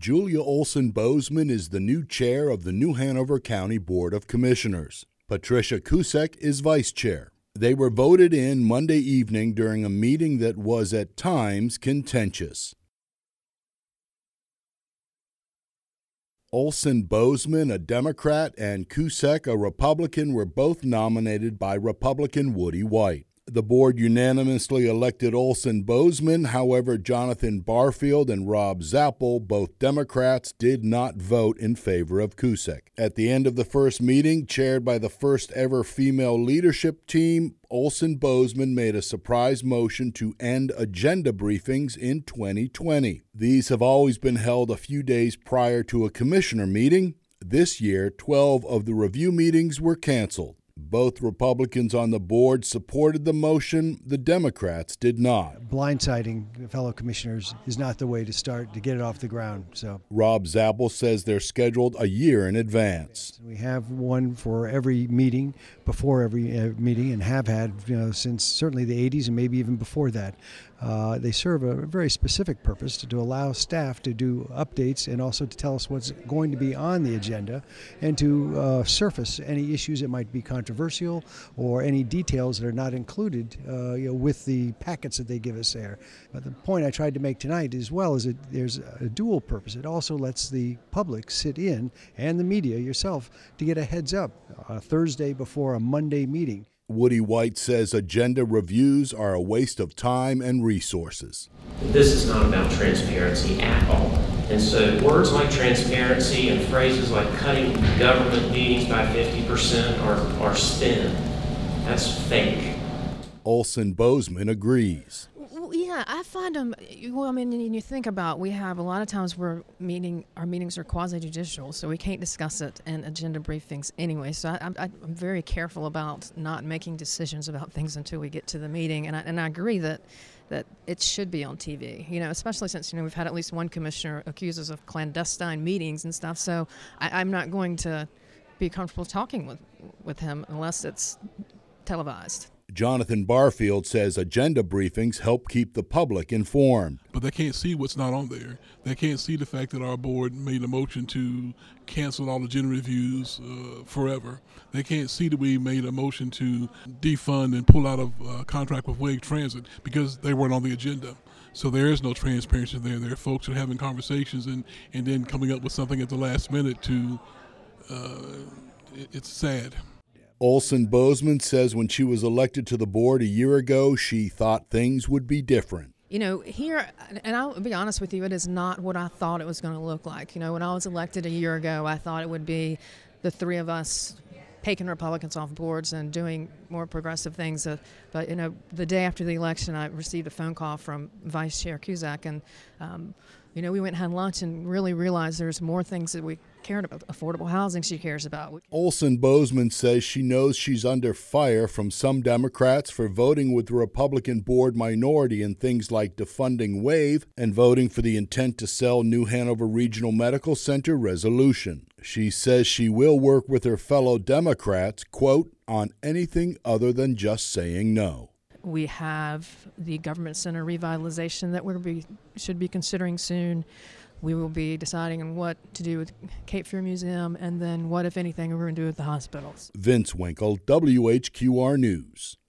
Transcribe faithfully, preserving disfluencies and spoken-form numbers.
Julia Olson Bozeman is the new chair of the New Hanover County Board of Commissioners. Patricia Kusek is vice chair. They were voted in Monday evening during a meeting that was at times contentious. Olson Bozeman, a Democrat, and Kusek, a Republican, were both nominated by Republican Woody White. The board unanimously elected Olson Bozeman. However, Jonathan Barfield and Rob Zappel, both Democrats, did not vote in favor of Kusek. At the end of the first meeting, chaired by the first ever female leadership team, Olson Bozeman made a surprise motion to end agenda briefings in twenty twenty. These have always been held a few days prior to a commissioner meeting. This year, twelve of the review meetings were canceled. Both Republicans on the board supported the motion. The Democrats did not. Blindsiding fellow commissioners is not the way to start to get it off the ground. So Rob Zappel says they're scheduled a year in advance. We have one for every meeting, before every uh, meeting, and have had you know, since certainly the eighties and maybe even before that. Uh, they serve a very specific purpose to, to allow staff to do updates and also to tell us what's going to be on the agenda and to uh, surface any issues that might be controversial or any details that are not included uh, you know, with the packets that they give us there. But the point I tried to make tonight as well is that there's a dual purpose. It also lets the public sit in and the media yourself to get a heads up a Thursday before a Monday meeting. Woody White says agenda reviews are a waste of time and resources. This is not about transparency at all. And so words like transparency and phrases like cutting government meetings by fifty percent are, are spin. That's fake. Olson Bozeman agrees. Yeah, I find them, well, I mean, you think about, we have a lot of times where meeting, our meetings are quasi-judicial, so we can't discuss it in agenda briefings anyway. So I, I'm, I'm very careful about not making decisions about things until we get to the meeting. And I, and I agree that, that it should be on T V, you know, especially since, you know, we've had at least one commissioner accuse us of clandestine meetings and stuff. So I, I'm not going to be comfortable talking with, with him unless it's televised. Jonathan Barfield says agenda briefings help keep the public informed. But they can't see what's not on there. They can't see the fact that our board made a motion to cancel all agenda reviews uh, forever. They can't see that we made a motion to defund and pull out of uh, contract with Wave Transit because they weren't on the agenda. So there is no transparency there. There are folks that are having conversations and, and then coming up with something at the last minute to, uh, it, it's sad. Olson Bozeman says when she was elected to the board a year ago, she thought things would be different. You know, here, and I'll be honest with you, it is not what I thought it was going to look like. You know, when I was elected a year ago, I thought it would be the three of us taking Republicans off boards and doing more progressive things. Uh, but, you know, the day after the election, I received a phone call from Vice Chair Kusek, and, um, you know, we went and had lunch and really realized there's more things that we cared about. Affordable housing she cares about. Olson Bozeman says she knows she's under fire from some Democrats for voting with the Republican board minority in things like defunding Wave and voting for the intent to sell New Hanover Regional Medical Center resolution. She says she will work with her fellow Democrats, quote, on anything other than just saying no. We have the government center revitalization that we be, should be considering soon. We will be deciding on what to do with Cape Fear Museum and then what, if anything, we're going to do with the hospitals. Vince Winkle, W H Q R News.